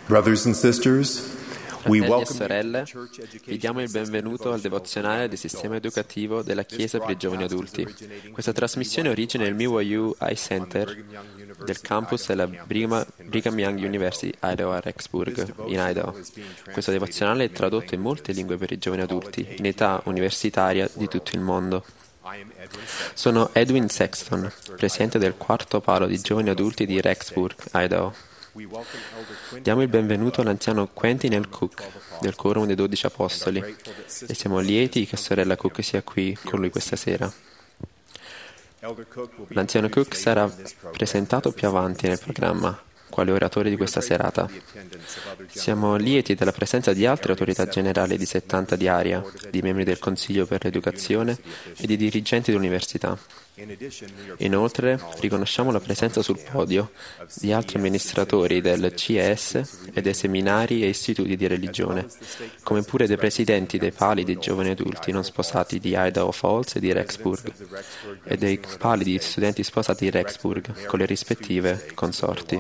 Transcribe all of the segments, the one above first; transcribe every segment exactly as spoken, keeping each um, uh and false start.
Brothers and sisters, we Fratelli e welcome sorelle, vi diamo il benvenuto al devozionale del sistema educativo della Chiesa per i giovani adulti. Questa trasmissione origina il M Y U Eye Center del campus della Brigham, Brigham Young University Idaho a Rexburg, in Idaho. Questo devozionale è tradotto in molte lingue per i giovani adulti in età universitaria di tutto il mondo. Sono Edwin Sexton, presidente del quarto palo di giovani adulti di Rexburg, Idaho. Diamo il benvenuto all'anziano Quentin L. Cook del Quorum dei Dodici Apostoli e siamo lieti che sorella Cook sia qui con lui questa sera. L'anziano Cook sarà presentato più avanti nel programma quale oratore di questa serata. Siamo lieti della presenza di altre autorità generali di settanta di area, di membri del Consiglio per l'Educazione e di dirigenti dell'università. Inoltre, riconosciamo la presenza sul podio di altri amministratori del C E S e dei seminari e istituti di religione, come pure dei presidenti dei pali di giovani adulti non sposati di Idaho Falls e di Rexburg e dei pali di studenti sposati di Rexburg con le rispettive consorti.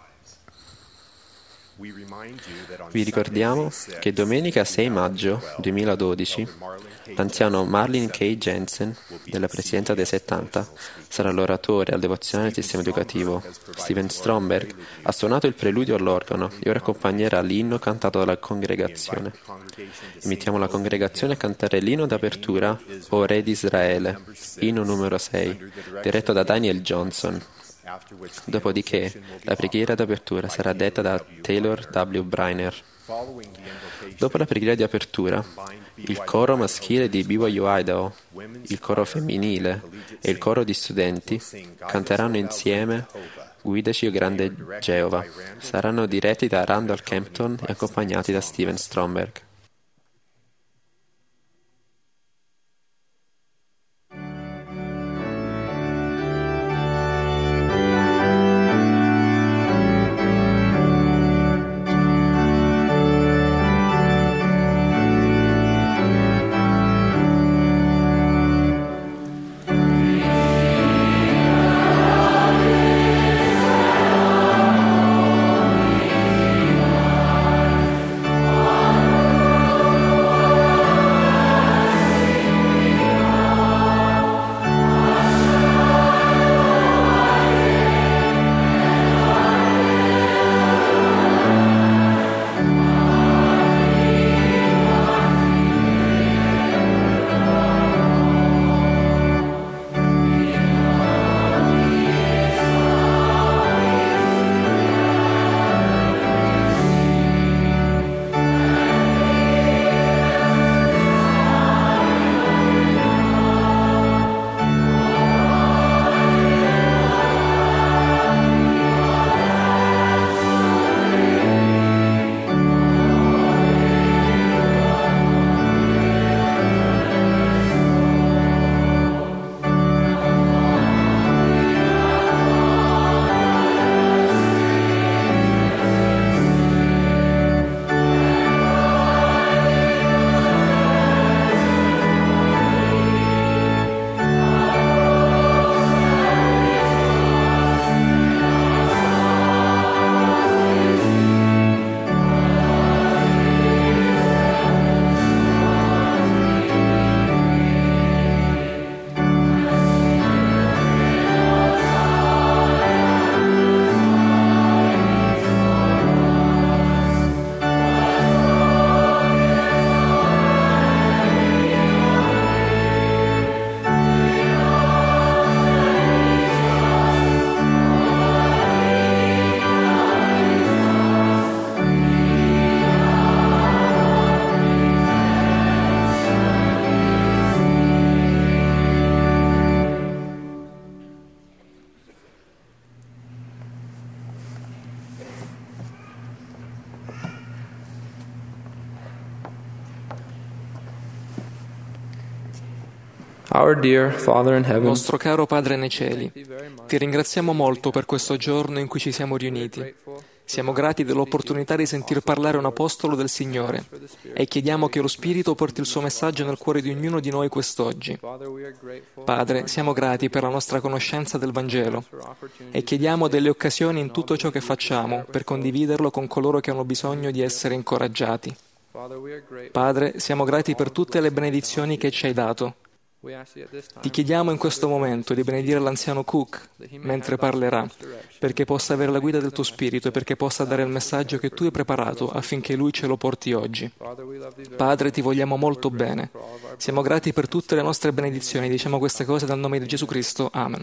Vi ricordiamo che domenica sei maggio duemiladodici l'anziano Marlin K. Jensen della Presidenza dei settanta sarà l'oratore al devozionale del sistema educativo. Steven Stromberg ha suonato il preludio all'organo e ora accompagnerà l'inno cantato dalla congregazione. Invitiamo la congregazione a cantare l'inno d'apertura O Re di Israele, inno numero sei, diretto da Daniel Johnson. Dopodiché la preghiera d'apertura sarà detta da Taylor W. Briner. Dopo la preghiera di apertura, il coro maschile di B Y U Idaho, il coro femminile e il coro di studenti canteranno insieme Guidaci, o grande Geova. Saranno diretti da Randall Campton e accompagnati da Steven Stromberg. Our dear Father in heaven, Nostro caro Padre nei cieli, ti ringraziamo molto per questo giorno in cui ci siamo riuniti Siamo grati dell'opportunità di sentir parlare un apostolo del Signore e chiediamo che lo Spirito porti il suo messaggio nel cuore di ognuno di noi quest'oggi. Padre, siamo grati per la nostra conoscenza del Vangelo e chiediamo delle occasioni in tutto ciò che facciamo per condividerlo con coloro che hanno bisogno di essere incoraggiati. Padre, siamo grati per tutte le benedizioni che ci hai dato. Ti chiediamo in questo momento di benedire l'anziano Cook mentre parlerà, perché possa avere la guida del tuo Spirito e perché possa dare il messaggio che tu hai preparato affinché lui ce lo porti oggi. Padre, ti vogliamo molto bene. Siamo grati per tutte le nostre benedizioni. Diciamo queste cose dal nome di Gesù Cristo. Amen.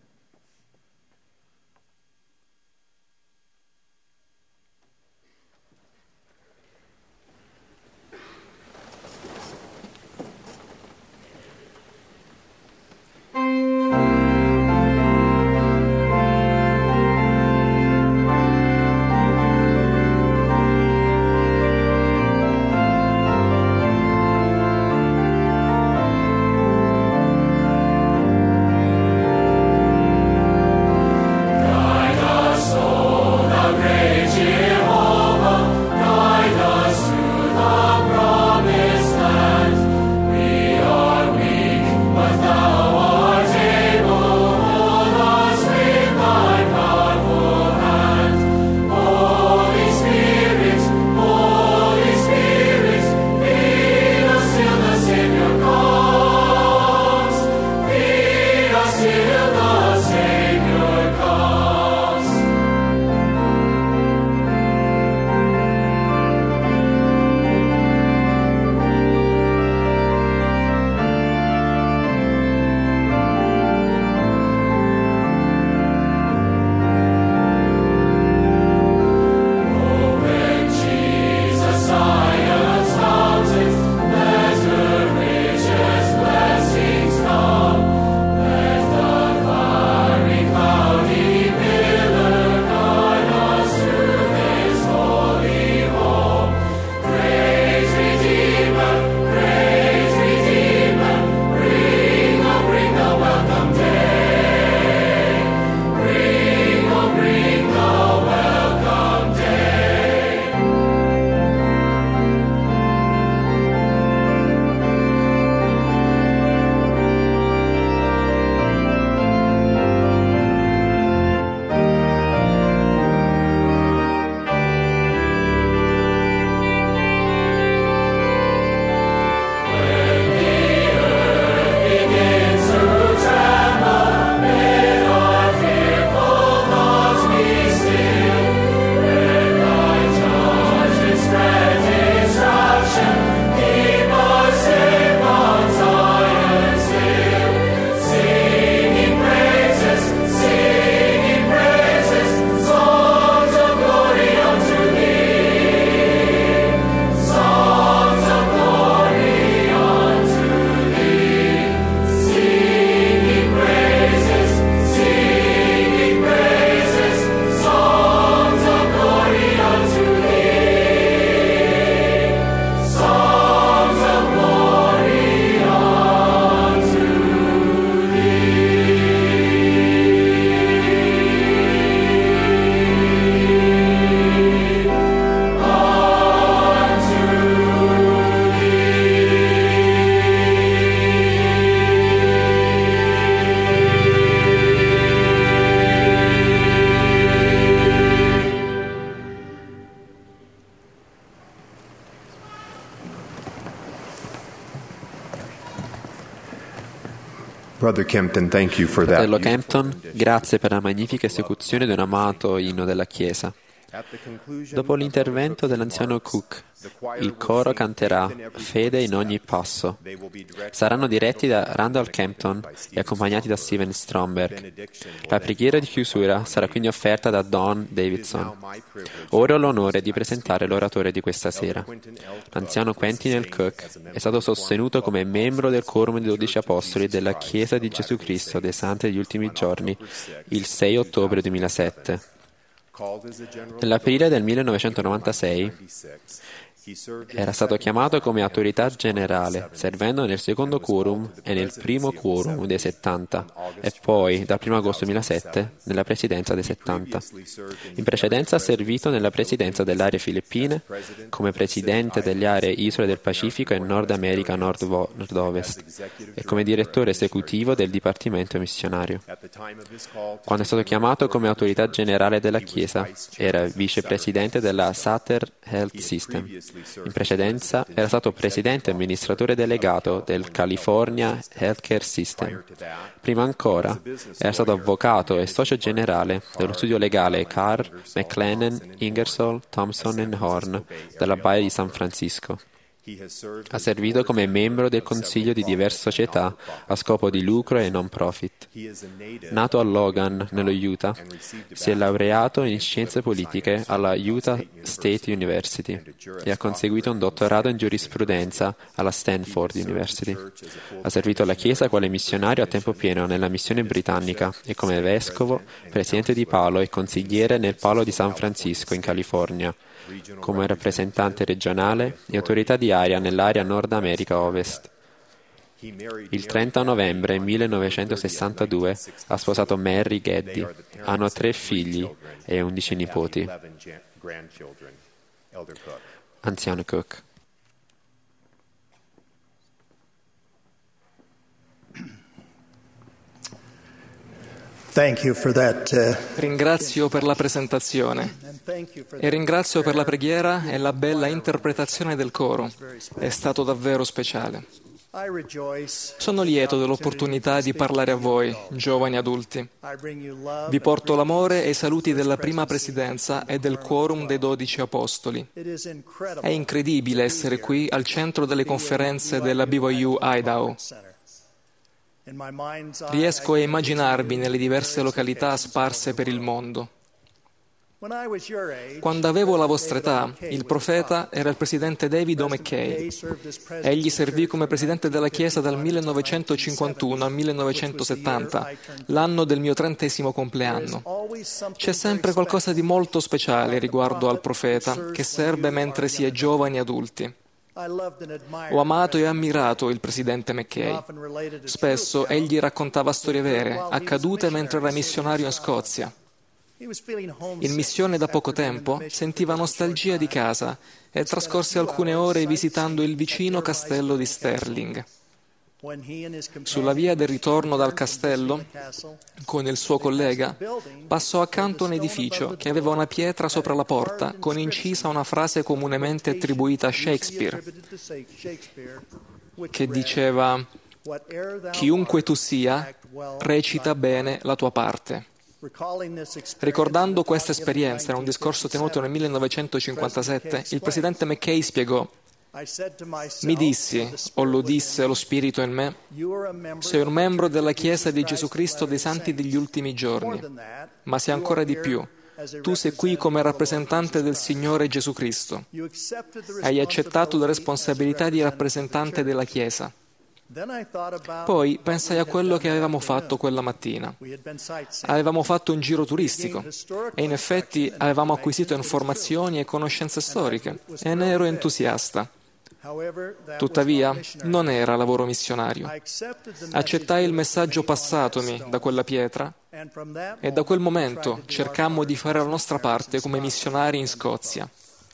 Fratello Kempton, grazie per la magnifica esecuzione di un amato inno della Chiesa. Dopo l'intervento dell'anziano Cook, il coro canterà Fede in ogni passo. Saranno diretti da Randall Kempton e accompagnati da Steven Stromberg. La preghiera di chiusura sarà quindi offerta da Don Davidson. Ora ho l'onore di presentare l'oratore di questa sera. L'anziano Quentin L. Cook è stato sostenuto come membro del Quorum dei dodici Apostoli della Chiesa di Gesù Cristo dei Santi degli Ultimi Giorni il sei ottobre duemilasette. Nell'aprile del millenovecentonovantasei Era stato chiamato come autorità generale, servendo nel secondo quorum e nel primo quorum dei settanta, e poi, dal primo agosto duemilasette, nella presidenza dei settanta. In precedenza ha servito nella presidenza delle aree filippine, come presidente delle aree Isole del Pacifico e Nord America Nord-Ovest, e come direttore esecutivo del Dipartimento Missionario. Quando è stato chiamato come autorità generale della Chiesa, era vicepresidente della Sutter Health System. In precedenza era stato presidente e amministratore delegato del California Healthcare System. Prima ancora era stato avvocato e socio generale dello studio legale Carr, McLennan, Ingersoll, Thompson and Horn della Baia di San Francisco. Ha servito come membro del consiglio di diverse società a scopo di lucro e non profit. Nato a Logan, nello Utah, si è laureato in scienze politiche alla Utah State University e ha conseguito un dottorato in giurisprudenza alla Stanford University. Ha servito la Chiesa quale missionario a tempo pieno nella missione britannica e come vescovo, presidente di Palo e consigliere nel Palo di San Francisco in California, come rappresentante regionale e autorità di area nell'area Nord America Ovest. Il trenta novembre millenovecentosessantadue ha sposato Mary Geddy. Hanno tre figli e undici nipoti. Anziano Cook. Thank you for that, uh, Ringrazio per la presentazione e ringrazio per la preghiera e la bella interpretazione del coro. È stato davvero speciale. Sono lieto dell'opportunità di parlare a voi, giovani adulti. Vi porto l'amore e i saluti della prima presidenza e del quorum dei dodici apostoli. È incredibile essere qui al centro delle conferenze della B Y U Idaho. Riesco a immaginarvi nelle diverse località sparse per il mondo. Quando avevo la vostra età, il profeta era il presidente David O. McKay. Egli servì come presidente della Chiesa dal millenovecentocinquantuno al millenovecentosettanta, l'anno del mio trentesimo compleanno. C'è sempre qualcosa di molto speciale riguardo al profeta che serve mentre si è giovani adulti. Ho amato e ammirato il presidente McKay. Spesso egli raccontava storie vere, accadute mentre era missionario in Scozia. In missione da poco tempo sentiva nostalgia di casa e trascorse alcune ore visitando il vicino castello di Stirling. Sulla via del ritorno dal castello, con il suo collega, passò accanto a un edificio che aveva una pietra sopra la porta con incisa una frase comunemente attribuita a Shakespeare, che diceva: «Chiunque tu sia, recita bene la tua parte». Ricordando questa esperienza in un discorso tenuto nel millenovecentocinquantasette, il presidente McKay spiegò: «Mi dissi, o lo disse lo Spirito in me, sei un membro della Chiesa di Gesù Cristo dei Santi degli ultimi giorni, ma sei ancora di più. Tu sei qui come rappresentante del Signore Gesù Cristo. Hai accettato la responsabilità di rappresentante della Chiesa». Poi pensai a quello che avevamo fatto quella mattina. Avevamo fatto un giro turistico e in effetti avevamo acquisito informazioni e conoscenze storiche e ne ero entusiasta. Tuttavia, non era lavoro missionario. Accettai il messaggio passatomi da quella pietra e da quel momento cercammo di fare la nostra parte come missionari in Scozia.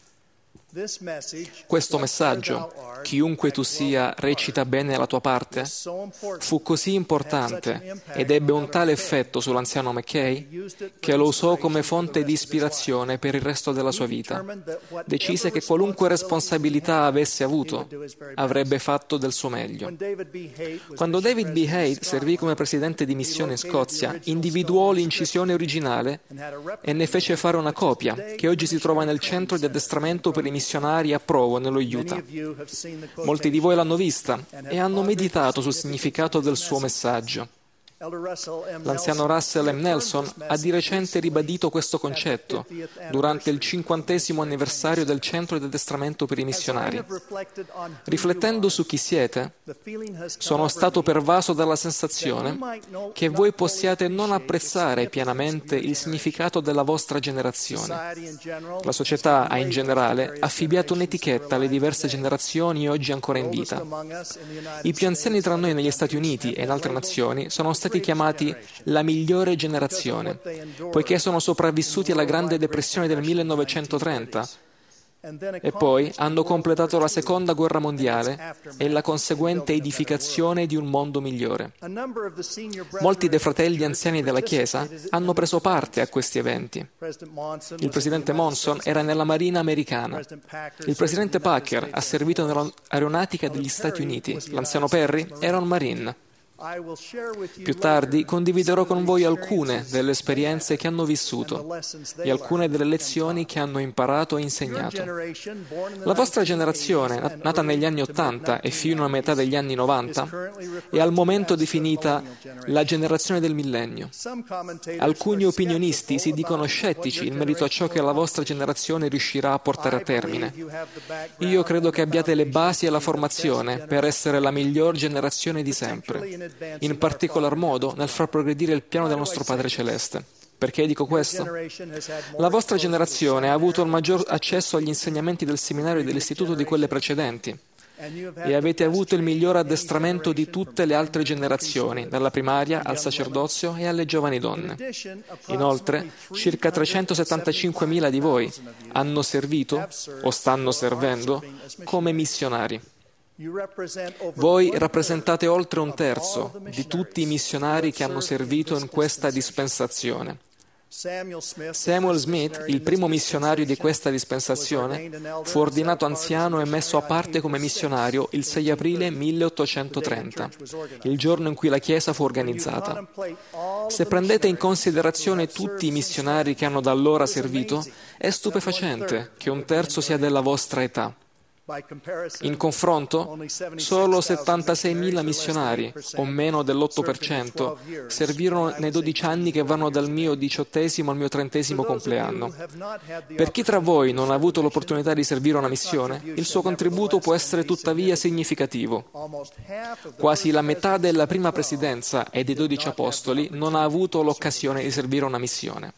Questo messaggio, chiunque tu sia, recita bene la tua parte, fu così importante ed ebbe un tale effetto sull'anziano McKay che lo usò come fonte di ispirazione per il resto della sua vita. Decise che qualunque responsabilità avesse avuto, avrebbe fatto del suo meglio. Quando David B. Haight servì come presidente di missione in Scozia, individuò l'incisione originale e ne fece fare una copia, che oggi si trova nel centro di addestramento per i missionari a Provo, nello Utah. Molti di voi l'hanno vista e hanno meditato sul significato del suo messaggio. L'anziano Russell M. Nelson ha di recente ribadito questo concetto durante il cinquantesimo anniversario del Centro di Addestramento per i Missionari. Riflettendo su chi siete, sono stato pervaso dalla sensazione che voi possiate non apprezzare pienamente il significato della vostra generazione. La società ha in generale affibbiato un'etichetta alle diverse generazioni oggi ancora in vita. I più anziani tra noi negli Stati Uniti e in altre nazioni sono stati chiamati la migliore generazione, poiché sono sopravvissuti alla Grande Depressione del millenovecentotrenta e poi hanno completato la Seconda Guerra Mondiale e la conseguente edificazione di un mondo migliore. Molti dei fratelli anziani della Chiesa hanno preso parte a questi eventi. Il presidente Monson era nella Marina americana. Il presidente Packer ha servito nell'aeronautica degli Stati Uniti. L'anziano Perry era un Marine. Più tardi condividerò con voi alcune delle esperienze che hanno vissuto e alcune delle lezioni che hanno imparato e insegnato. La vostra generazione, nata negli anni Ottanta e fino alla metà degli anni Novanta, è al momento definita la generazione del millennio. Alcuni opinionisti si dicono scettici in merito a ciò che la vostra generazione riuscirà a portare a termine. Io credo che abbiate le basi e la formazione per essere la miglior generazione di sempre, in particolar modo nel far progredire il piano del nostro Padre Celeste. Perché dico questo? La vostra generazione ha avuto il maggior accesso agli insegnamenti del seminario e dell'istituto di quelle precedenti e avete avuto il miglior addestramento di tutte le altre generazioni, dalla primaria al sacerdozio e alle giovani donne. Inoltre, circa trecentosettantacinquemila di voi hanno servito o stanno servendo come missionari. Voi rappresentate oltre un terzo di tutti i missionari che hanno servito in questa dispensazione. Samuel Smith, il primo missionario di questa dispensazione, fu ordinato anziano e messo a parte come missionario il sei aprile milleottocentotrenta, il giorno in cui la Chiesa fu organizzata. Se prendete in considerazione tutti i missionari che hanno da allora servito, è stupefacente che un terzo sia della vostra età. In confronto, solo settantaseimila missionari, o meno dell'otto per cento, servirono nei dodici anni che vanno dal mio diciottesimo al mio trentesimo compleanno. Per chi tra voi non ha avuto l'opportunità di servire una missione, il suo contributo può essere tuttavia significativo. Quasi la metà della prima presidenza e dei dodici apostoli non ha avuto l'occasione di servire una missione.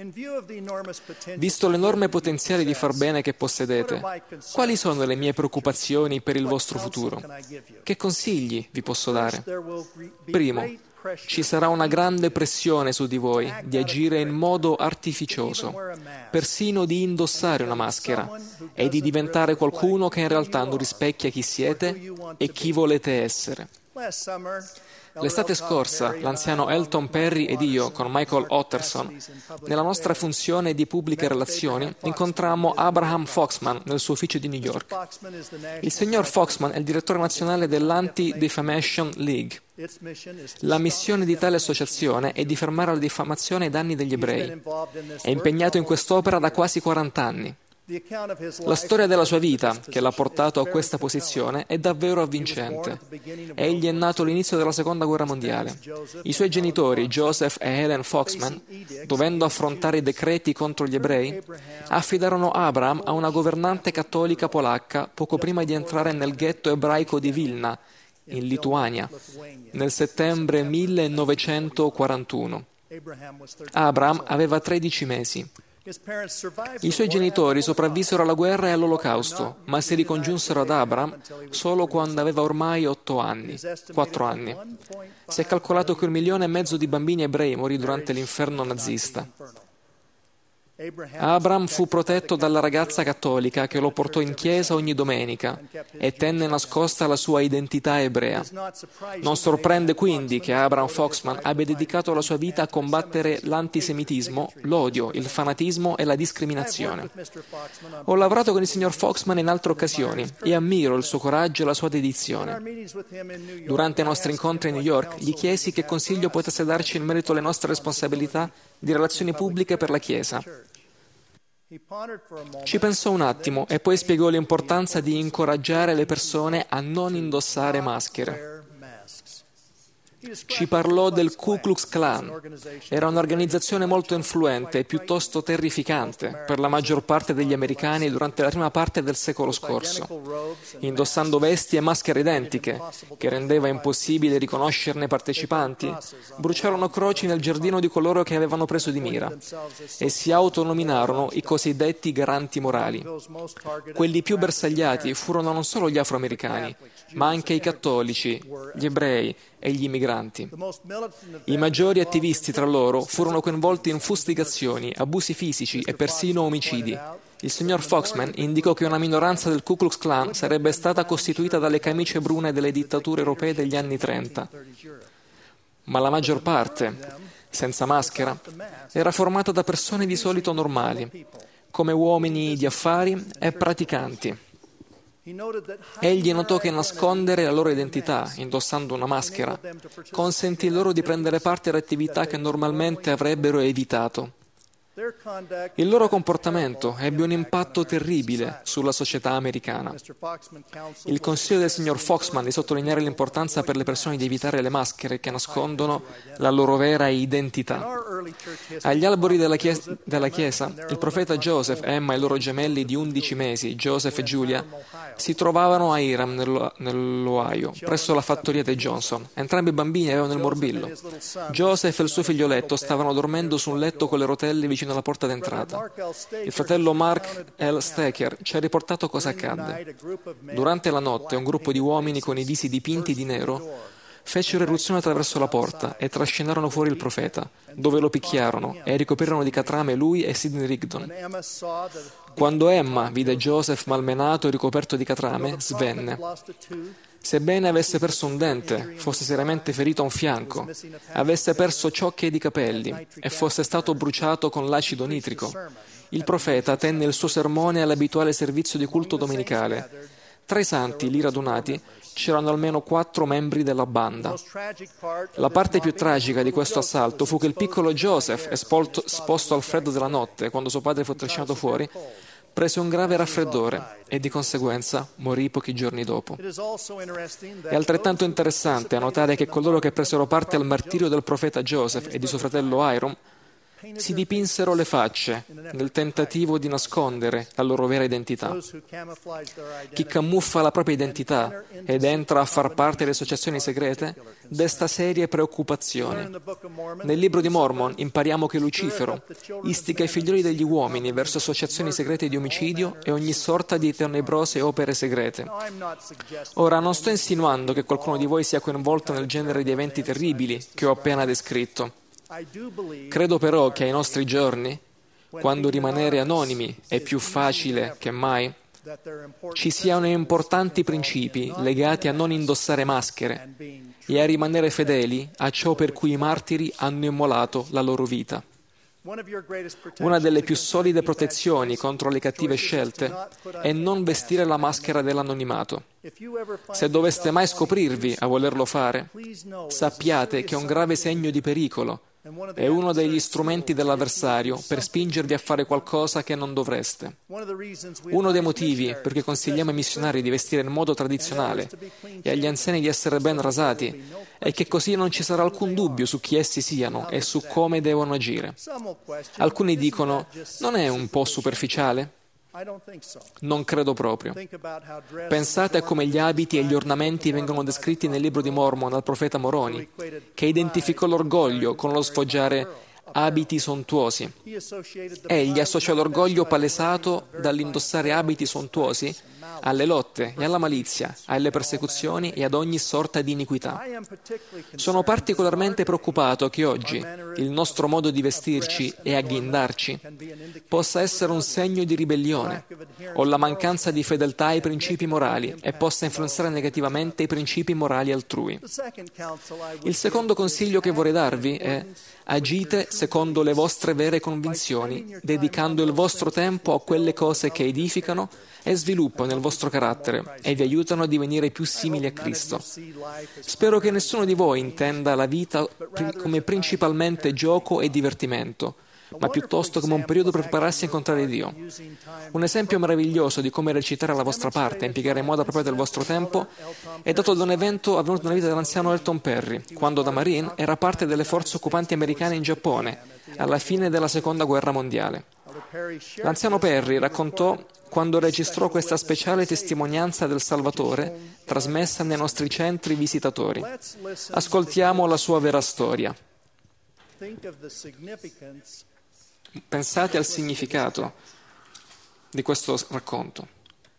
Visto l'enorme potenziale di far bene che possedete, quali sono le mie preoccupazioni per il vostro futuro? Che consigli vi posso dare? Primo, ci sarà una grande pressione su di voi di agire in modo artificioso, persino di indossare una maschera e di diventare qualcuno che in realtà non rispecchia chi siete e chi volete essere. L'estate scorsa, l'anziano Elton Perry ed io, con Michael Otterson, nella nostra funzione di pubbliche relazioni, incontrammo Abraham Foxman nel suo ufficio di New York. Il signor Foxman è il direttore nazionale dell'Anti-Defamation League. La missione di tale associazione è di fermare la diffamazione ai danni degli ebrei. È impegnato in quest'opera da quasi quaranta anni. La storia della sua vita, che l'ha portato a questa posizione, è davvero avvincente. Egli è nato all'inizio della Seconda Guerra Mondiale. I suoi genitori, Joseph e Helen Foxman, dovendo affrontare i decreti contro gli ebrei, affidarono Abraham a una governante cattolica polacca poco prima di entrare nel ghetto ebraico di Vilna, in Lituania, nel settembre millenovecentoquarantuno. Abraham aveva tredici mesi. I suoi genitori sopravvissero alla guerra e all'Olocausto, ma si ricongiunsero ad Abraham solo quando aveva ormai otto anni, quattro anni. Si è calcolato che un milione e mezzo di bambini ebrei morì durante l'inferno nazista. Abraham fu protetto dalla ragazza cattolica che lo portò in chiesa ogni domenica e tenne nascosta la sua identità ebrea. Non sorprende quindi che Abraham Foxman abbia dedicato la sua vita a combattere l'antisemitismo, l'odio, il fanatismo e la discriminazione. Ho lavorato con il signor Foxman in altre occasioni e ammiro il suo coraggio e la sua dedizione. Durante i nostri incontri a New York gli chiesi che consiglio potesse darci in merito alle nostre responsabilità di relazioni pubbliche per la Chiesa. Ci pensò un attimo e poi spiegò l'importanza di incoraggiare le persone a non indossare maschere. Ci parlò del Ku Klux Klan. Era un'organizzazione molto influente e piuttosto terrificante per la maggior parte degli americani durante la prima parte del secolo scorso, indossando vesti e maschere identiche, che rendeva impossibile riconoscerne partecipanti. Bruciarono croci nel giardino di coloro che avevano preso di mira e si autonominarono i cosiddetti garanti morali. Quelli più bersagliati furono non solo gli afroamericani, ma anche i cattolici, gli ebrei e gli immigranti. I maggiori attivisti tra loro furono coinvolti in fustigazioni, abusi fisici e persino omicidi. Il signor Foxman indicò che una minoranza del Ku Klux Klan sarebbe stata costituita dalle camicie brune delle dittature europee degli anni trenta. Ma la maggior parte, senza maschera, era formata da persone di solito normali, come uomini di affari e praticanti. Egli notò che nascondere la loro identità, indossando una maschera, consentì loro di prendere parte alle attività che normalmente avrebbero evitato. Il loro comportamento ebbe un impatto terribile sulla società americana. Il consiglio del signor Foxman di sottolineare l'importanza per le persone di evitare le maschere che nascondono la loro vera identità. Agli albori della chiesa, della chiesa, il profeta Joseph, Emma e i loro gemelli di undici mesi, Joseph e Julia, si trovavano a Hiram, nello, nell'Ohio, presso la fattoria dei Johnson. Entrambi i bambini avevano il morbillo. Joseph e il suo figlioletto stavano dormendo su un letto con le rotelle vicino alla porta d'entrata. Il fratello Mark L. Staker ci ha riportato cosa accadde. Durante la notte, un gruppo di uomini con i visi dipinti di nero fecero irruzione attraverso la porta e trascinarono fuori il profeta, dove lo picchiarono e ricoprirono di catrame lui e Sidney Rigdon. Quando Emma vide Joseph malmenato e ricoperto di catrame, svenne. Sebbene avesse perso un dente, fosse seriamente ferito a un fianco, avesse perso ciocche di capelli e fosse stato bruciato con l'acido nitrico, il profeta tenne il suo sermone all'abituale servizio di culto domenicale. Tra i santi lì radunati c'erano almeno quattro membri della banda. La parte più tragica di questo assalto fu che il piccolo Joseph, esposto, esposto al freddo della notte quando suo padre fu trascinato fuori, prese un grave raffreddore e di conseguenza morì pochi giorni dopo. È altrettanto interessante notare che coloro che presero parte al martirio del profeta Joseph e di suo fratello Hiram si dipinsero le facce nel tentativo di nascondere la loro vera identità. Chi camuffa la propria identità ed entra a far parte delle associazioni segrete desta serie preoccupazioni. Nel libro di Mormon impariamo che Lucifero istiga i figlioli degli uomini verso associazioni segrete di omicidio e ogni sorta di tenebrose opere segrete. Ora, non sto insinuando che qualcuno di voi sia coinvolto nel genere di eventi terribili che ho appena descritto. Credo però che ai nostri giorni, quando rimanere anonimi è più facile che mai, ci siano importanti principi legati a non indossare maschere e a rimanere fedeli a ciò per cui i martiri hanno immolato la loro vita. Una delle più solide protezioni contro le cattive scelte è non vestire la maschera dell'anonimato. Se doveste mai scoprirvi a volerlo fare, sappiate che è un grave segno di pericolo. È uno degli strumenti dell'avversario per spingervi a fare qualcosa che non dovreste. Uno dei motivi per cui consigliamo ai missionari di vestire in modo tradizionale e agli anziani di essere ben rasati è che così non ci sarà alcun dubbio su chi essi siano e su come devono agire. Alcuni dicono: non è un po' superficiale? Non credo proprio. Pensate a come gli abiti e gli ornamenti vengono descritti nel libro di Mormon dal profeta Moroni, che identificò l'orgoglio con lo sfoggiare abiti sontuosi. Egli associò l'orgoglio palesato dall'indossare abiti sontuosi alle lotte e alla malizia, alle persecuzioni e ad ogni sorta di iniquità. Sono particolarmente preoccupato che oggi il nostro modo di vestirci e agghindarci possa essere un segno di ribellione o la mancanza di fedeltà ai principi morali e possa influenzare negativamente i principi morali altrui. Il secondo consiglio che vorrei darvi è: agite secondo le vostre vere convinzioni, dedicando il vostro tempo a quelle cose che edificano e sviluppano il vostro carattere e vi aiutano a divenire più simili a Cristo. Spero che nessuno di voi intenda la vita come principalmente gioco e divertimento, ma piuttosto come un periodo per prepararsi a incontrare Dio. Un esempio meraviglioso di come recitare la vostra parte e impiegare in modo proprio del vostro tempo è dato da un evento avvenuto nella vita dell'anziano Elton Perry, quando da Marine era parte delle forze occupanti americane in Giappone, alla fine della Seconda Guerra Mondiale. L'anziano Perry raccontò quando registrò questa speciale testimonianza del Salvatore trasmessa nei nostri centri visitatori. Ascoltiamo la sua vera storia. Pensate al significato di questo racconto.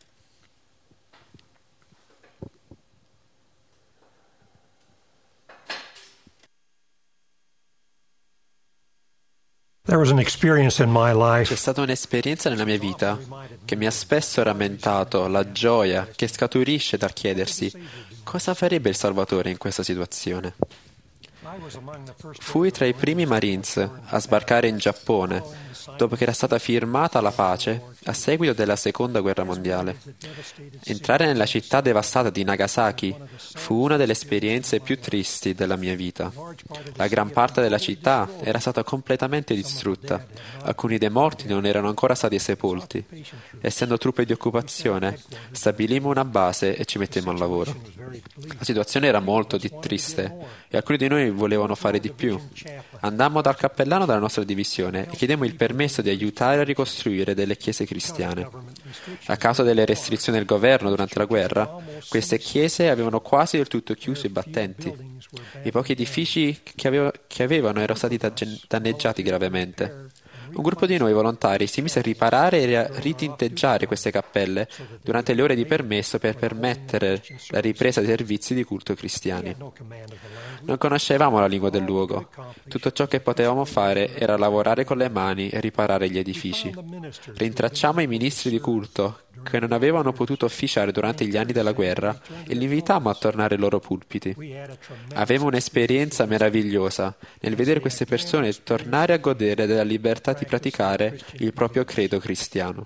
C'è stata un'esperienza nella mia vita che mi ha spesso rammentato la gioia che scaturisce dal chiedersi cosa farebbe il Salvatore in questa situazione. Fui tra i primi Marines a sbarcare in Giappone dopo che era stata firmata la pace a seguito della Seconda Guerra Mondiale. Entrare nella città devastata di Nagasaki fu una delle esperienze più tristi della mia vita. La gran parte della città era stata completamente distrutta. Alcuni dei morti non erano ancora stati sepolti. Essendo truppe di occupazione, stabilimmo una base e ci mettemmo al lavoro. La situazione era molto di- triste e alcuni di noi volevano fare di più. Andammo dal cappellano della nostra divisione e chiedemmo il permesso di aiutare a ricostruire delle chiese cristiane. A causa delle restrizioni del governo durante la guerra, queste chiese avevano quasi del tutto chiuso i battenti. I pochi edifici che, avevo, che avevano erano stati danneggiati gravemente. Un gruppo di noi volontari si mise a riparare e a ritinteggiare queste cappelle durante le ore di permesso per permettere la ripresa dei servizi di culto cristiani. Non conoscevamo la lingua del luogo. Tutto ciò che potevamo fare era lavorare con le mani e riparare gli edifici. Rintracciamo i ministri di culto che non avevano potuto officiare durante gli anni della guerra e li invitammo a tornare ai loro pulpiti. Avevamo un'esperienza meravigliosa nel vedere queste persone tornare a godere della libertà di praticare il proprio credo cristiano.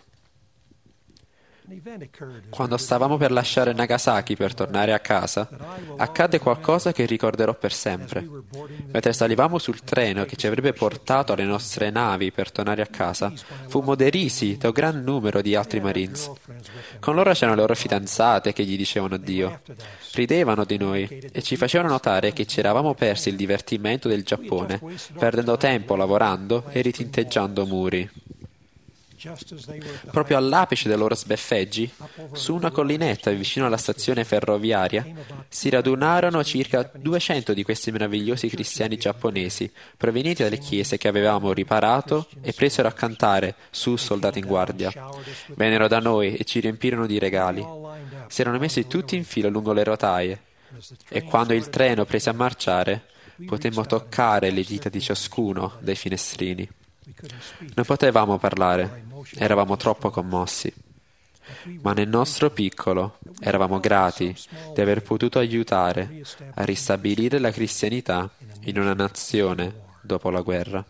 Quando stavamo per lasciare Nagasaki per tornare a casa, accadde qualcosa che ricorderò per sempre. Mentre salivamo sul treno che ci avrebbe portato alle nostre navi per tornare a casa, fummo derisi da un gran numero di altri Marines. Con loro c'erano le loro fidanzate che gli dicevano addio. Ridevano di noi e ci facevano notare che ci eravamo persi il divertimento del Giappone, perdendo tempo lavorando e ritinteggiando muri. Proprio all'apice dei loro sbeffeggi, su una collinetta vicino alla stazione ferroviaria, si radunarono circa duecento di questi meravigliosi cristiani giapponesi provenienti dalle chiese che avevamo riparato e presero a cantare Su soldati in guardia. Vennero da noi e ci riempirono di regali. Si erano messi tutti in fila lungo le rotaie e quando il treno prese a marciare potemmo toccare le dita di ciascuno dai finestrini. Non potevamo parlare, eravamo troppo commossi, ma nel nostro piccolo eravamo grati di aver potuto aiutare a ristabilire la cristianità in una nazione dopo la guerra.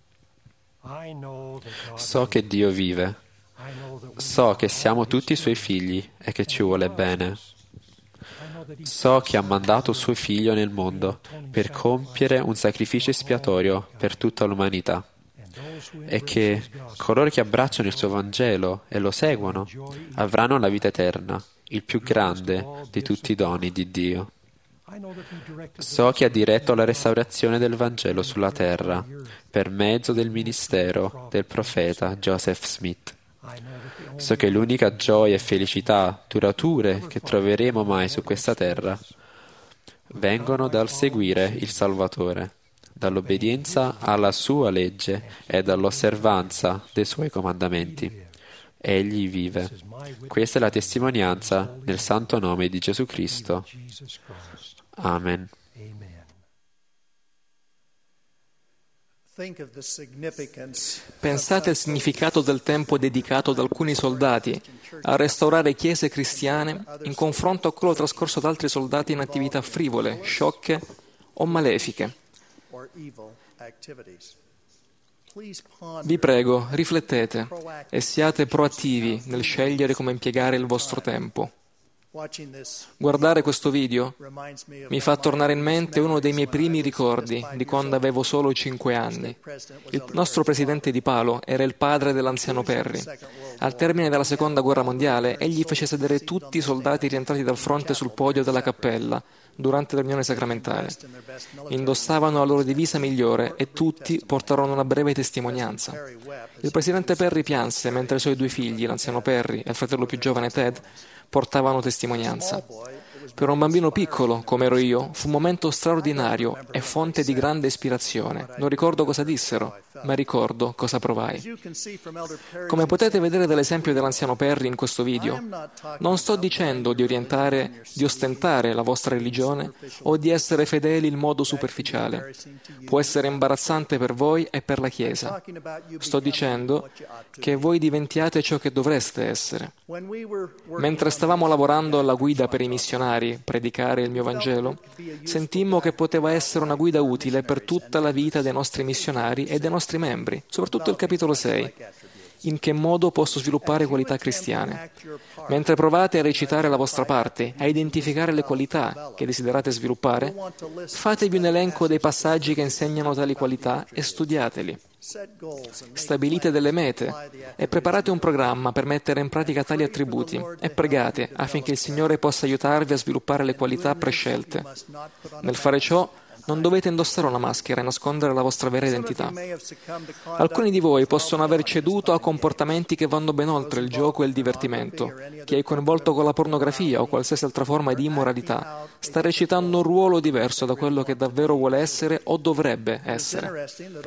So che Dio vive, so che siamo tutti Suoi figli e che ci vuole bene. So che ha mandato Suo Figlio nel mondo per compiere un sacrificio espiatorio per tutta l'umanità e che coloro che abbracciano il suo Vangelo e lo seguono avranno la vita eterna, il più grande di tutti i doni di Dio. So che ha diretto la restaurazione del Vangelo sulla terra per mezzo del ministero del profeta Joseph Smith. So che l'unica gioia e felicità durature che troveremo mai su questa terra vengono dal seguire il Salvatore, dall'obbedienza alla sua legge e dall'osservanza dei suoi comandamenti. Egli vive. Questa è la testimonianza nel santo nome di Gesù Cristo. Amen. Pensate al significato del tempo dedicato da alcuni soldati a restaurare chiese cristiane in confronto a quello trascorso da altri soldati in attività frivole, sciocche o malefiche. Vi prego, riflettete e siate proattivi nel scegliere come impiegare il vostro tempo. Guardare questo video mi fa tornare in mente uno dei miei primi ricordi di quando avevo solo cinque anni. Il nostro presidente di Palo era il padre dell'anziano Perry. Al termine della seconda guerra mondiale, egli fece sedere tutti i soldati rientrati dal fronte sul podio della cappella durante la riunione sacramentale. Indossavano la loro divisa migliore e tutti portarono una breve testimonianza. Il presidente Perry pianse mentre i suoi due figli, l'anziano Perry e il fratello più giovane Ted, portavano testimonianza. Per un bambino piccolo, come ero io, fu un momento straordinario e fonte di grande ispirazione. Non ricordo cosa dissero, ma ricordo cosa provai. Come potete vedere dall'esempio dell'anziano Perry in questo video, non sto dicendo di orientare, di ostentare la vostra religione o di essere fedeli in modo superficiale. Può essere imbarazzante per voi e per la Chiesa. Sto dicendo che voi diventiate ciò che dovreste essere. Mentre stavamo lavorando alla guida per i missionari, predicare il mio Vangelo, sentimmo che poteva essere una guida utile per tutta la vita dei nostri missionari e dei nostri membri, soprattutto il capitolo sei. In che modo posso sviluppare qualità cristiane? Mentre provate a recitare la vostra parte, a identificare le qualità che desiderate sviluppare, fatevi un elenco dei passaggi che insegnano tali qualità e studiateli. Stabilite delle mete e preparate un programma per mettere in pratica tali attributi e pregate affinché il Signore possa aiutarvi a sviluppare le qualità prescelte. Nel fare ciò, non dovete indossare una maschera e nascondere la vostra vera identità. Alcuni di voi possono aver ceduto a comportamenti che vanno ben oltre il gioco e il divertimento. Chi è coinvolto con la pornografia o qualsiasi altra forma di immoralità sta recitando un ruolo diverso da quello che davvero vuole essere o dovrebbe essere.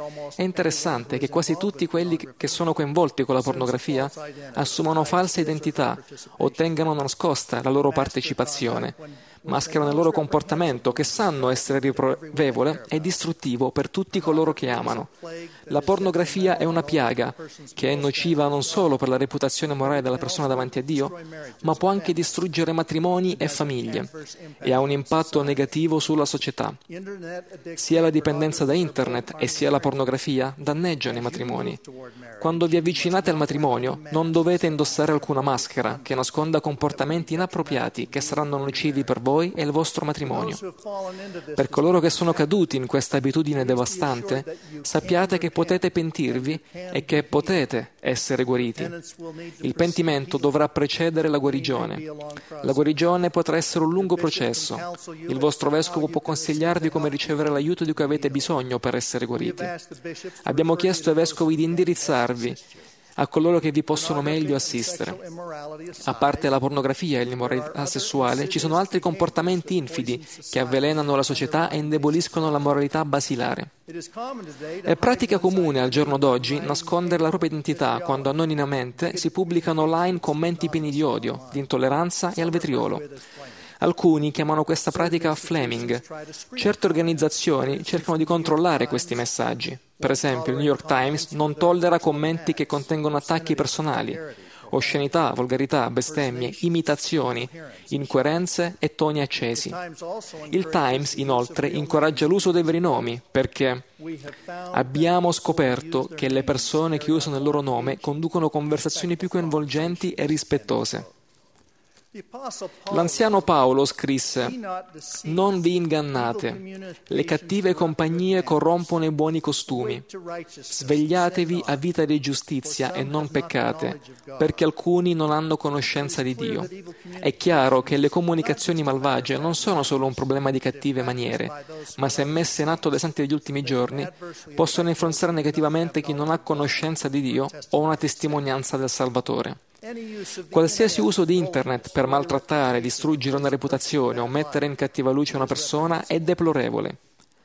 È interessante che quasi tutti quelli che sono coinvolti con la pornografia assumano false identità o tengano nascosta la loro partecipazione, mascherano il loro comportamento che sanno essere riprovevole e distruttivo per tutti coloro che amano. La pornografia è una piaga che è nociva non solo per la reputazione morale della persona davanti a Dio, ma può anche distruggere matrimoni e famiglie e ha un impatto negativo sulla società. Sia la dipendenza da internet e sia la pornografia danneggiano i matrimoni. Quando vi avvicinate al matrimonio, non dovete indossare alcuna maschera che nasconda comportamenti inappropriati che saranno nocivi per voi e il vostro matrimonio. Per coloro che sono caduti in questa abitudine devastante, sappiate che potete pentirvi e che potete essere guariti. Il pentimento dovrà precedere la guarigione. La guarigione potrà essere un lungo processo. Il vostro vescovo può consigliarvi come ricevere l'aiuto di cui avete bisogno per essere guariti. Abbiamo chiesto ai vescovi di indirizzarvi a coloro che vi possono meglio assistere. A parte la pornografia e l'immoralità sessuale, ci sono altri comportamenti infidi che avvelenano la società e indeboliscono la moralità basilare. È pratica comune al giorno d'oggi nascondere la propria identità quando anonimamente si pubblicano online commenti pieni di odio, di intolleranza e al vetriolo. Alcuni chiamano questa pratica flaming. Certe organizzazioni cercano di controllare questi messaggi. Per esempio, il New York Times non tollera commenti che contengono attacchi personali, oscenità, volgarità, bestemmie, imitazioni, incoerenze e toni accesi. Il Times, inoltre, incoraggia l'uso dei veri nomi, perché abbiamo scoperto che le persone che usano il loro nome conducono conversazioni più coinvolgenti e rispettose. L'anziano Paolo scrisse: «Non vi ingannate, le cattive compagnie corrompono i buoni costumi. Svegliatevi a vita di giustizia e non peccate, perché alcuni non hanno conoscenza di Dio». È chiaro che le comunicazioni malvagie non sono solo un problema di cattive maniere, ma se messe in atto dai santi degli ultimi giorni, possono influenzare negativamente chi non ha conoscenza di Dio o una testimonianza del Salvatore. Qualsiasi uso di Internet per maltrattare, distruggere una reputazione o mettere in cattiva luce una persona è deplorevole.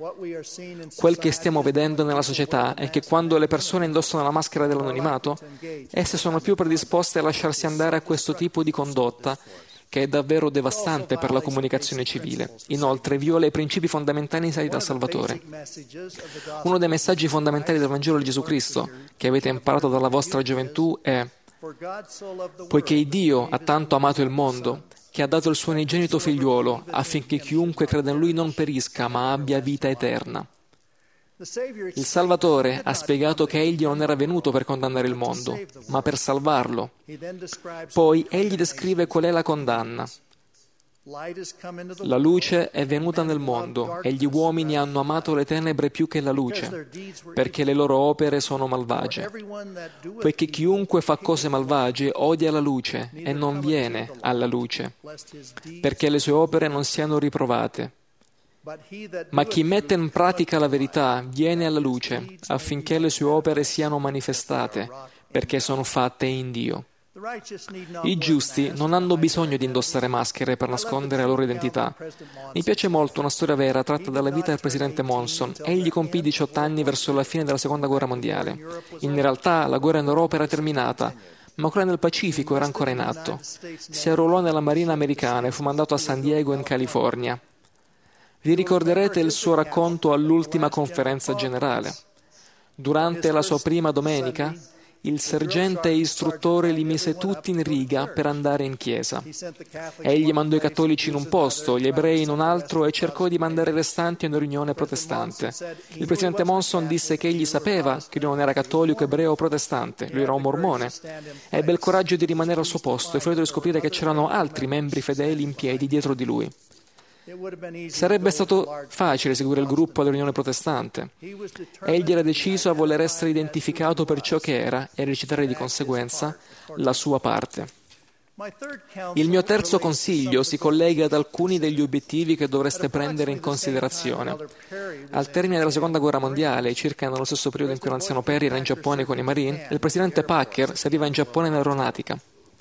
Quel che stiamo vedendo nella società è che quando le persone indossano la maschera dell'anonimato, esse sono più predisposte a lasciarsi andare a questo tipo di condotta, che è davvero devastante per la comunicazione civile. Inoltre viola i principi fondamentali insegnati dal Salvatore. Uno dei messaggi fondamentali del Vangelo di Gesù Cristo, che avete imparato dalla vostra gioventù, è: poiché Dio ha tanto amato il mondo, che ha dato il suo unigenito figliuolo, affinché chiunque creda in Lui non perisca, ma abbia vita eterna. Il Salvatore ha spiegato che Egli non era venuto per condannare il mondo, ma per salvarlo. Poi Egli descrive qual è la condanna. La luce è venuta nel mondo e gli uomini hanno amato le tenebre più che la luce, perché le loro opere sono malvagie. Poiché chiunque fa cose malvagie odia la luce e non viene alla luce, perché le sue opere non siano riprovate. Ma chi mette in pratica la verità viene alla luce, affinché le sue opere siano manifestate, perché sono fatte in Dio. I giusti non hanno bisogno di indossare maschere per nascondere la loro identità. Mi piace molto una storia vera tratta dalla vita del presidente Monson. Egli compì diciotto anni verso la fine della Seconda Guerra Mondiale. In realtà la guerra in Europa era terminata, ma quella nel Pacifico era ancora in atto. Si arruolò nella Marina americana e fu mandato a San Diego, in California. Vi ricorderete il suo racconto all'ultima conferenza generale. Durante la sua prima domenica, il sergente istruttore li mise tutti in riga per andare in chiesa. Egli mandò i cattolici in un posto, gli ebrei in un altro e cercò di mandare i restanti a una riunione protestante. Il presidente Monson disse che egli sapeva che lui non era cattolico, ebreo o protestante, lui era un mormone. Ebbe il coraggio di rimanere al suo posto e fu lieto di scoprire che c'erano altri membri fedeli in piedi dietro di lui. Sarebbe stato facile seguire il gruppo alla riunione protestante. Egli era deciso a voler essere identificato per ciò che era e recitare di conseguenza la sua parte. Il mio terzo consiglio si collega ad alcuni degli obiettivi che dovreste prendere in considerazione. Al termine della Seconda Guerra Mondiale, circa nello stesso periodo in cui l'anziano Perry era in Giappone con i Marine, il presidente Packer serviva in Giappone in aeronautica.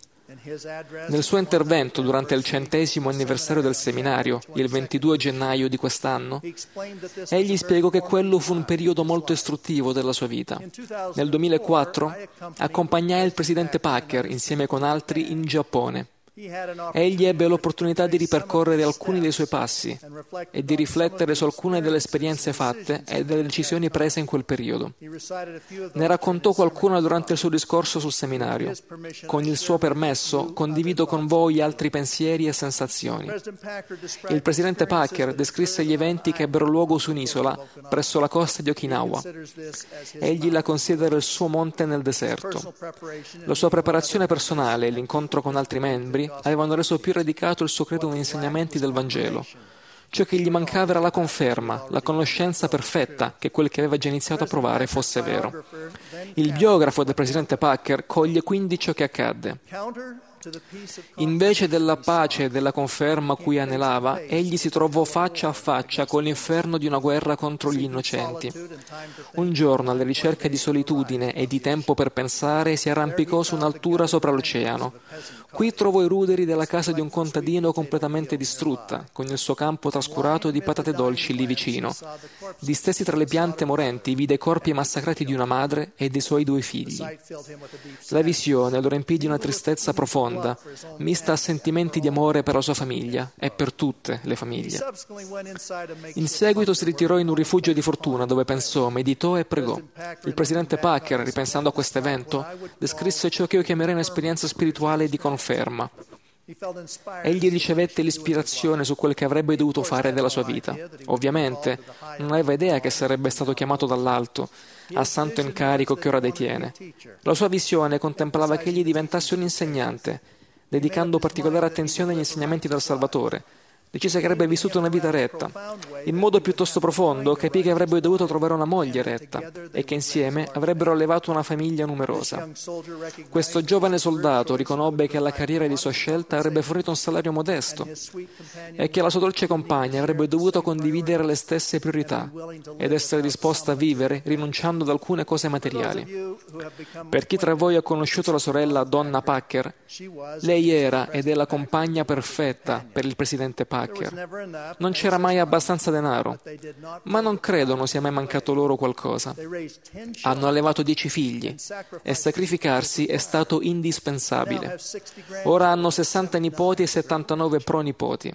Nel suo intervento durante il centesimo anniversario del seminario, il ventidue gennaio di quest'anno, egli spiegò che quello fu un periodo molto istruttivo della sua vita. Nel duemilaquattro accompagnai il presidente Packer insieme con altri in Giappone. Egli ebbe l'opportunità di ripercorrere alcuni dei suoi passi e di riflettere su alcune delle esperienze fatte e delle decisioni prese in quel periodo. Ne raccontò qualcuna durante il suo discorso sul seminario. Con il suo permesso, condivido con voi altri pensieri e sensazioni. Il presidente Packer descrisse gli eventi che ebbero luogo su un'isola presso la costa di Okinawa. Egli la considera il suo monte nel deserto. La sua preparazione personale e l'incontro con altri membri avevano reso più radicato il suo credo negli insegnamenti del Vangelo. Ciò che gli mancava era la conferma, la conoscenza perfetta che quel che aveva già iniziato a provare fosse vero. Il biografo del presidente Packer coglie quindi ciò che accadde. Invece della pace e della conferma a cui anelava, egli si trovò faccia a faccia con l'inferno di una guerra contro gli innocenti. Un giorno, alla ricerca di solitudine e di tempo per pensare, si arrampicò su un'altura sopra l'oceano. Qui trovò i ruderi della casa di un contadino completamente distrutta, con il suo campo trascurato di patate dolci lì vicino. Distesi tra le piante morenti, vide i corpi massacrati di una madre e dei suoi due figli. La visione lo riempì di una tristezza profonda, mista a sentimenti di amore per la sua famiglia e per tutte le famiglie. In seguito si ritirò in un rifugio di fortuna dove pensò, meditò e pregò. Il presidente Packer, ripensando a questo evento, descrisse ciò che io chiamerei un'esperienza spirituale di conferma. Egli ricevette l'ispirazione su quel che avrebbe dovuto fare della sua vita. Ovviamente non aveva idea che sarebbe stato chiamato dall'alto a santo incarico che ora detiene. La sua visione contemplava che egli diventasse un insegnante, dedicando particolare attenzione agli insegnamenti del Salvatore. Decise che avrebbe vissuto una vita retta. In modo piuttosto profondo capì che avrebbe dovuto trovare una moglie retta e che insieme avrebbero allevato una famiglia numerosa. Questo giovane soldato riconobbe che alla carriera di sua scelta avrebbe fornito un salario modesto e che la sua dolce compagna avrebbe dovuto condividere le stesse priorità ed essere disposta a vivere rinunciando ad alcune cose materiali. Per chi tra voi ha conosciuto la sorella Donna Packer, lei era ed è la compagna perfetta per il presidente Packer. Non c'era mai abbastanza denaro, ma non credono sia mai mancato loro qualcosa. Hanno allevato dieci figli e sacrificarsi è stato indispensabile. Ora hanno sessanta nipoti e settantanove pronipoti.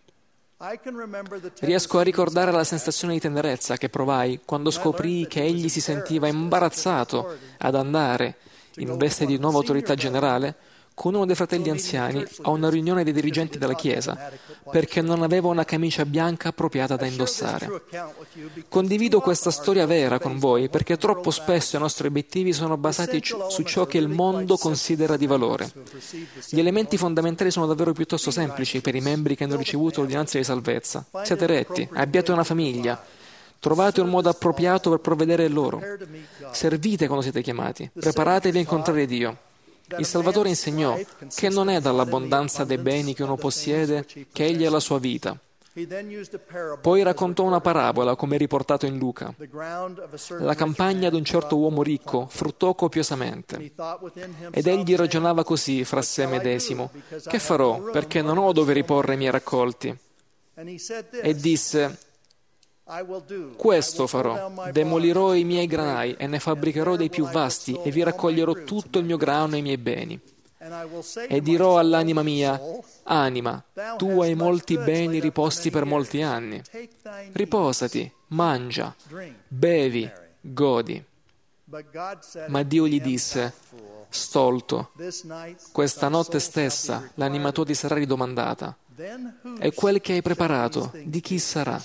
Riesco a ricordare la sensazione di tenerezza che provai quando scoprii che egli si sentiva imbarazzato ad andare, in veste di nuova autorità generale, con uno dei fratelli anziani a una riunione dei dirigenti della Chiesa perché non aveva una camicia bianca appropriata da indossare. Condivido questa storia vera con voi perché troppo spesso i nostri obiettivi sono basati su ciò che il mondo considera di valore. Gli elementi fondamentali sono davvero piuttosto semplici per i membri che hanno ricevuto l'ordinanza di salvezza. Siate retti, abbiate una famiglia, trovate un modo appropriato per provvedere loro, servite quando siete chiamati, preparatevi a incontrare Dio. Il Salvatore insegnò che non è dall'abbondanza dei beni che uno possiede che egli ha la sua vita. Poi raccontò una parabola, come riportato in Luca. La campagna di un certo uomo ricco fruttò copiosamente. Ed egli ragionava così fra sé medesimo: che farò, perché non ho dove riporre i miei raccolti? E disse: questo farò, demolirò i miei granai e ne fabbricherò dei più vasti e vi raccoglierò tutto il mio grano e i miei beni. E dirò all'anima mia: anima, tu hai molti beni riposti per molti anni. Riposati, mangia, bevi, godi. Ma Dio gli disse: stolto, questa notte stessa l'anima tua ti sarà ridomandata. E quel che hai preparato, di chi sarà?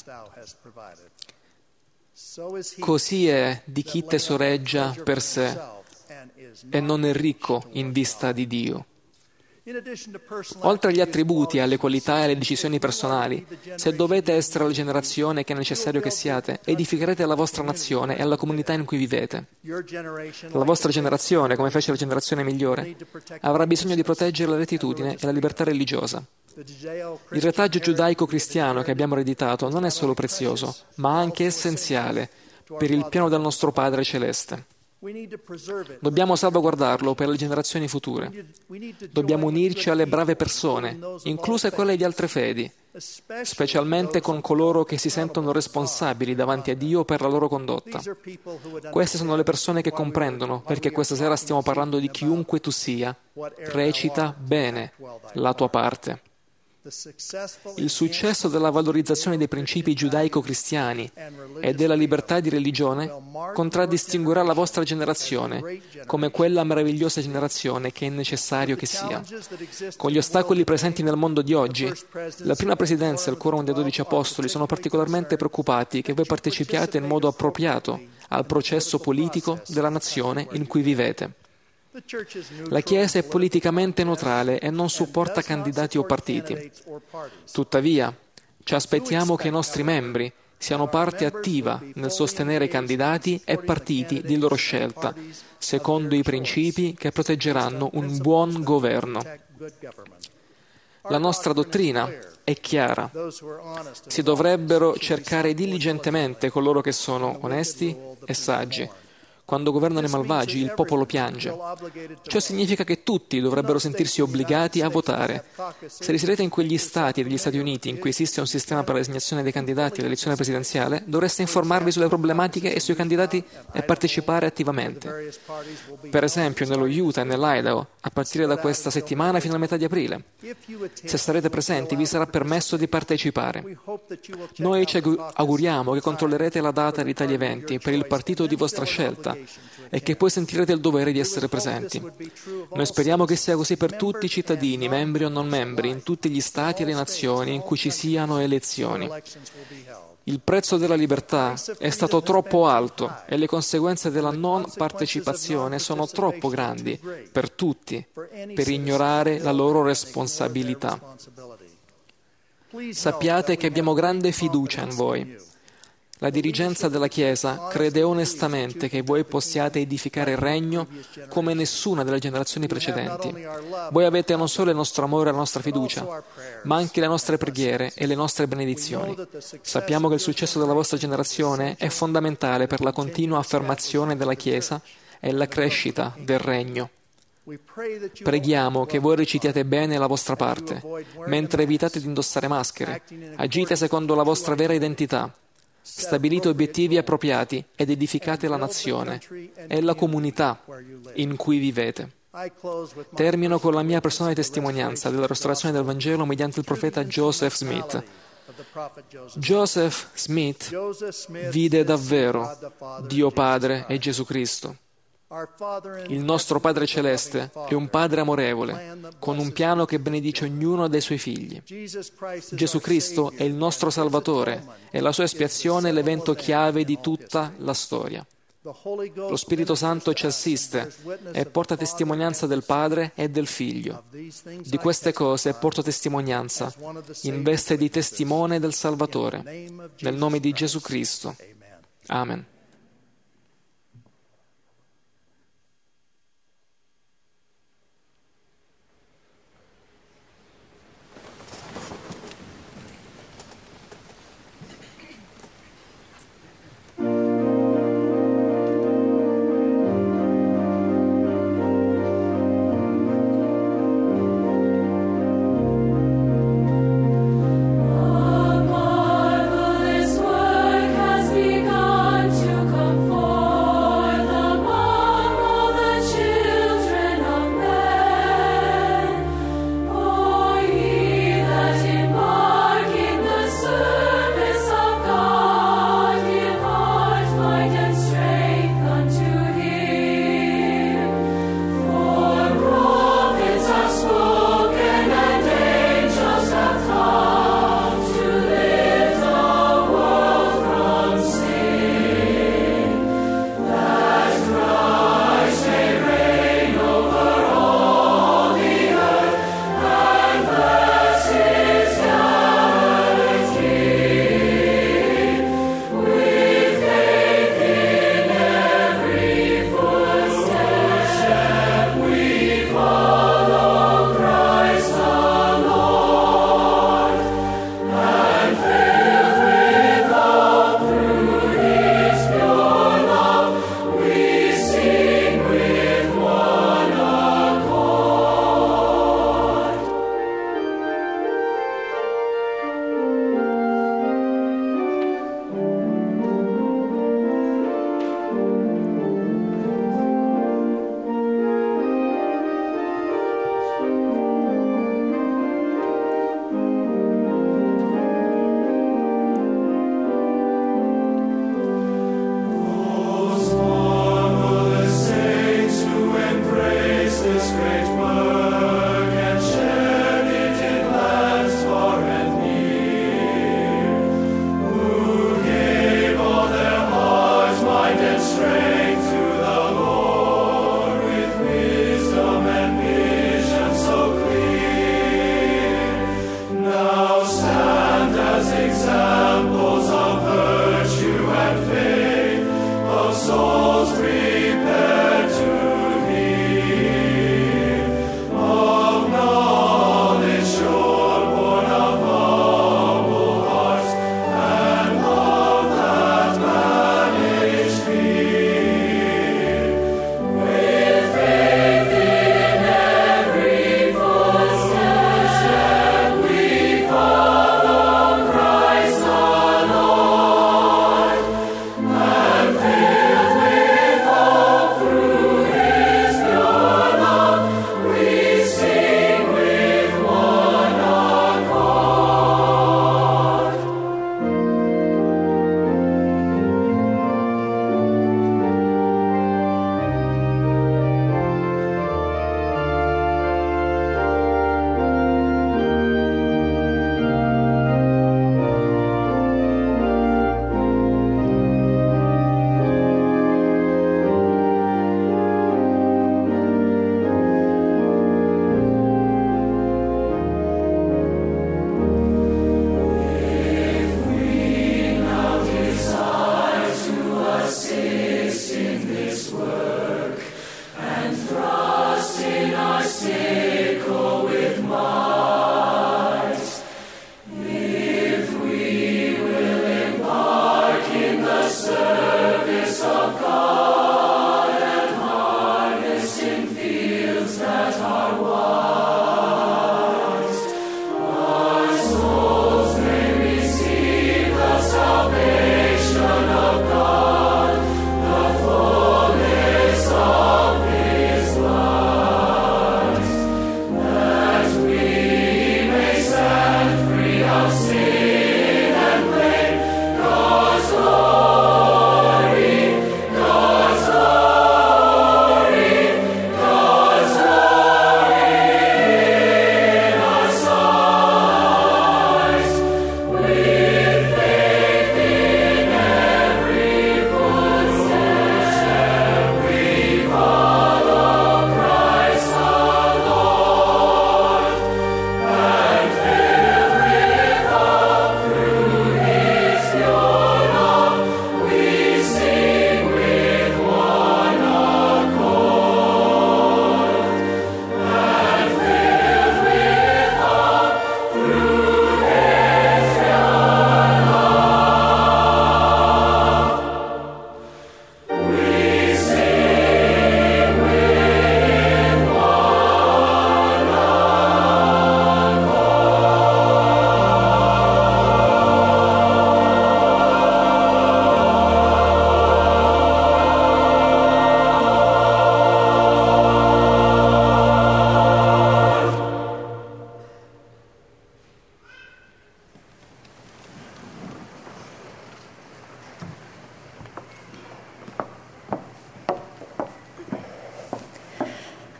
Così è di chi tesoreggia per sé e non è ricco in vista di Dio. Oltre agli attributi, alle qualità e alle decisioni personali, se dovete essere la generazione che è necessario che siate, edificherete la vostra nazione e la comunità in cui vivete. La vostra generazione, come fece la generazione migliore, avrà bisogno di proteggere la rettitudine e la libertà religiosa. Il retaggio giudaico-cristiano che abbiamo ereditato non è solo prezioso, ma anche essenziale per il piano del nostro Padre Celeste. Dobbiamo salvaguardarlo per le generazioni future. Dobbiamo unirci alle brave persone, incluse quelle di altre fedi, specialmente con coloro che si sentono responsabili davanti a Dio per la loro condotta. Queste sono le persone che comprendono perché questa sera stiamo parlando di chiunque tu sia. Recita bene la tua parte. Il successo della valorizzazione dei principi giudaico-cristiani e della libertà di religione contraddistinguerà la vostra generazione come quella meravigliosa generazione che è necessario che sia. Con gli ostacoli presenti nel mondo di oggi, la prima presidenza e il Quorum dei dodici apostoli sono particolarmente preoccupati che voi partecipiate in modo appropriato al processo politico della nazione in cui vivete. La Chiesa è politicamente neutrale e non supporta candidati o partiti. Tuttavia, ci aspettiamo che i nostri membri siano parte attiva nel sostenere candidati e partiti di loro scelta, secondo i principi che proteggeranno un buon governo. La nostra dottrina è chiara. Si dovrebbero cercare diligentemente coloro che sono onesti e saggi. Quando governano i malvagi, il popolo piange. Ciò significa che tutti dovrebbero sentirsi obbligati a votare. Se risiedete in quegli stati degli Stati Uniti in cui esiste un sistema per la designazione dei candidati all'elezione presidenziale, dovreste informarvi sulle problematiche e sui candidati e partecipare attivamente. Per esempio, nello Utah e nell'Idaho, a partire da questa settimana fino a metà di aprile. Se sarete presenti, vi sarà permesso di partecipare. Noi ci auguriamo che controllerete la data di tali eventi per il partito di vostra scelta e che poi sentirete il dovere di essere presenti. Noi speriamo che sia così per tutti i cittadini, membri o non membri, in tutti gli stati e le nazioni in cui ci siano elezioni. Il prezzo della libertà è stato troppo alto e le conseguenze della non partecipazione sono troppo grandi per tutti, per ignorare la loro responsabilità. Sappiate che abbiamo grande fiducia in voi. La dirigenza della Chiesa crede onestamente che voi possiate edificare il regno come nessuna delle generazioni precedenti. Voi avete non solo il nostro amore e la nostra fiducia, ma anche le nostre preghiere e le nostre benedizioni. Sappiamo che il successo della vostra generazione è fondamentale per la continua affermazione della Chiesa e la crescita del regno. Preghiamo che voi recitiate bene la vostra parte, mentre evitate di indossare maschere, agite secondo la vostra vera identità, stabilite obiettivi appropriati ed edificate la nazione e la comunità in cui vivete. Termino con la mia personale testimonianza della restaurazione del Vangelo mediante il profeta Joseph Smith. Joseph Smith vide davvero Dio Padre e Gesù Cristo. Il nostro Padre Celeste è un Padre amorevole, con un piano che benedice ognuno dei Suoi figli. Gesù Cristo è il nostro Salvatore e la Sua espiazione è l'evento chiave di tutta la storia. Lo Spirito Santo ci assiste e porta testimonianza del Padre e del Figlio. Di queste cose porto testimonianza in veste di testimone del Salvatore, nel nome di Gesù Cristo. Amen. Marvelous work has begun to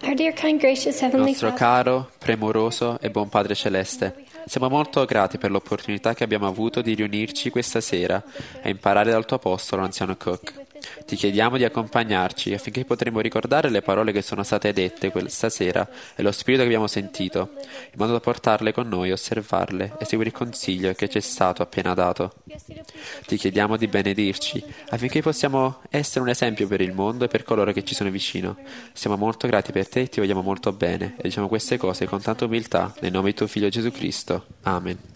Our dear, kind, gracious Heavenly Nostro Father, caro, premuroso e buon Padre Celeste, siamo molto grati per l'opportunità che abbiamo avuto di riunirci questa sera e imparare dal tuo apostolo, l'anziano Cook. Ti chiediamo di accompagnarci affinché potremo ricordare le parole che sono state dette questa sera e lo spirito che abbiamo sentito, in modo da portarle con noi, osservarle e seguire il consiglio che ci è stato appena dato. Ti chiediamo di benedirci affinché possiamo essere un esempio per il mondo e per coloro che ci sono vicino. Siamo molto grati per te e ti vogliamo molto bene e diciamo queste cose con tanta umiltà nel nome di tuo Figlio Gesù Cristo. Amen.